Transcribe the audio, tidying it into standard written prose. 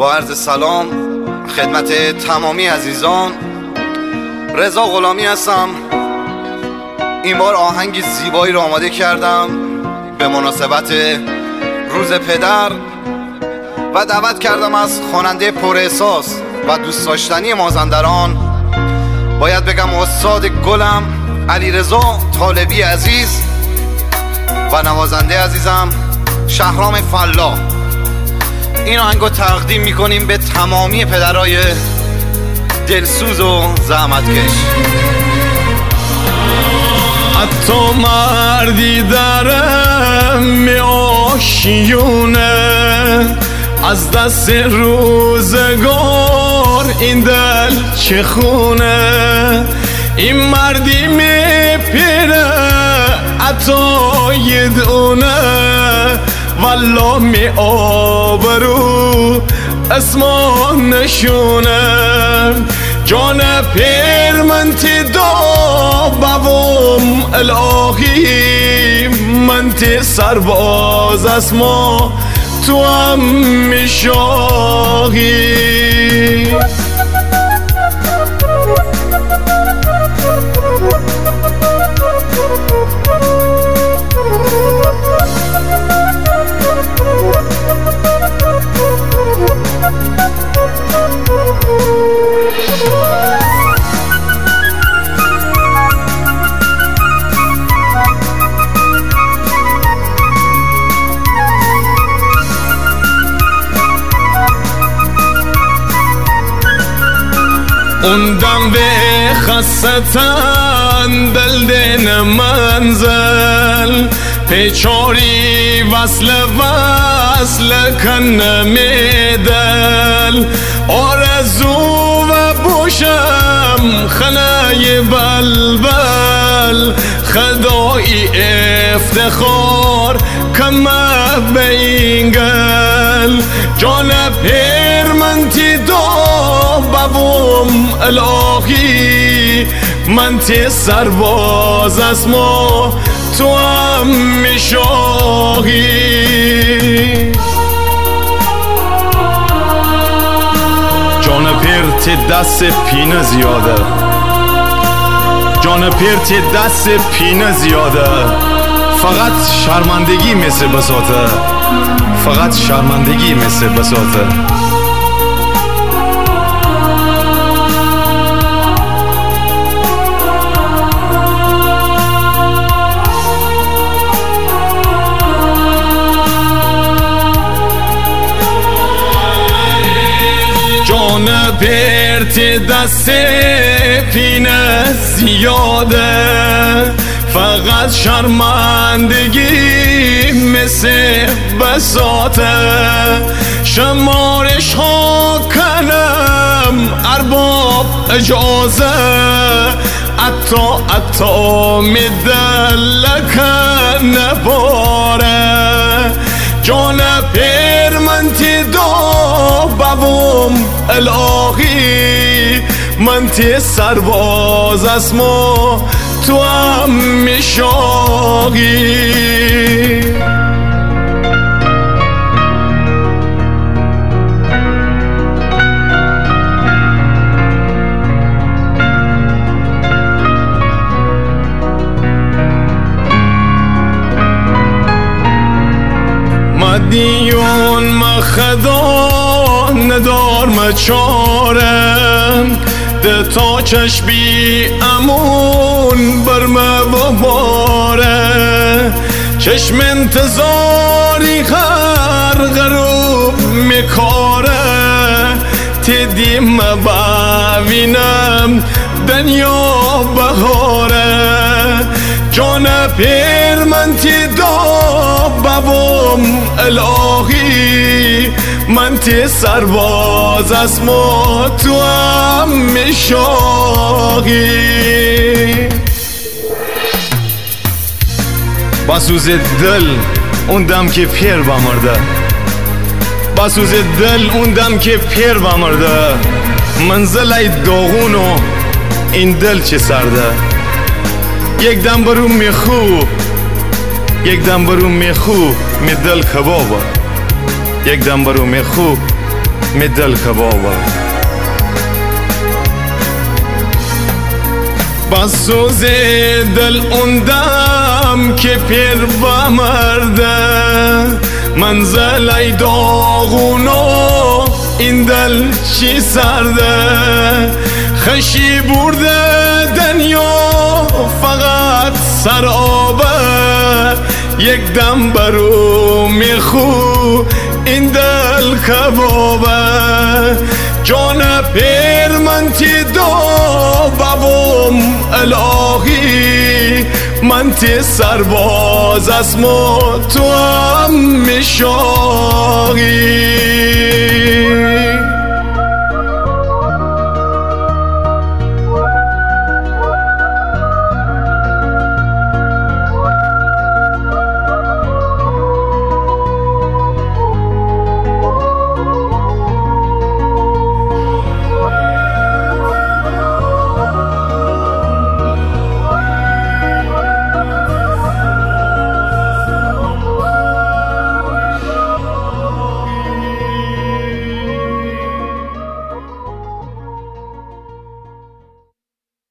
با عرض سلام خدمت تمامی عزیزان، رضا غلامی هستم. این بار آهنگی زیبایی رو آماده کردم به مناسبت روز پدر و دعوت کردم از خواننده پر احساس و دوست داشتنی مازندران، باید بگم استاد گلم علیرضا طالبی عزیز و نوازنده عزیزم شهرام فلاح. این آهنگو تقدیم میکنیم به تمامی پدرای دلسوز و زحمتکش. حتی مردی درم آشیونه، از دست روزگار این دل چه خونه. این مردی میپیره حتی یه دونه، والا می آبرو اسما نشونه. جان پیر من تی دا بوم الهی، من تی سرباز اسما تو هم میشاهی. اون دم به خستن دل دین منزل، پیچاری وصل کن میدل. آرزو و بوشم خنای بلبل، خدایی افتخار کم بینگل. جان پیر من تی دا بوم الهی، من تی سرباز اسما تو هم میشاهی. جان پیر تی دست پینه زیاده، جان پیر تی دست پینه زیاده. فقط شرمندگی مثل بساته، فقط شرمندگی مثل بساته. جان پیر دست پینه زیاده، فقط شرمندگی مثل بساته. شمارش ها کنم ارباب اجازه، عطا میدلکن نباره. جان پیر من تی دا بوم الهی، من تی سرباز اسما تو هم میشاهی. مدیون مخدا ندار مچارم، ده تا چشمی امون برمه و باره. چشم انتظاری هر غروب میکاره، تدیم ببینم دنیا بهاره. جان پیر من تی دا بوم الهی، من تی سرباز اسما تو هم میشاهی. بسوز دل اون دم که پیر بمرده، بسوز دل اون دم که پیر بمرده. منزل داغون و این دل چه سرده. یک دم برو میخو، یک دم برو میخو می دل کبابه. یک دم برو میخو می دل کبابه بسوز دل اوندم که پیر بمرده منزل داغونو این دل چی سرده خشی برده دنیا فقط سرابه یک دم برو میخو این دل کبابه جان پیر من تی دو بابم الهی من تی سرباز اسم تو هم میشو